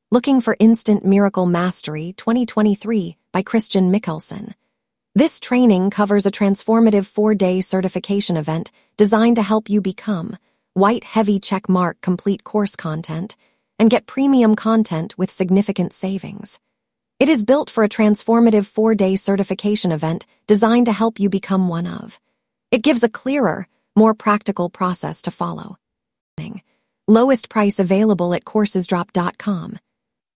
Looking for Instant Miracle Mastery 2023 by Christian Mickelson. This training covers a transformative 4-day certification event designed to help you become white heavy check mark complete course content and get premium content with significant savings. It is built for a transformative 4-day certification event designed to help you become one of. It gives a clearer, more practical process to follow. Lowest price available at coursesdrop.com.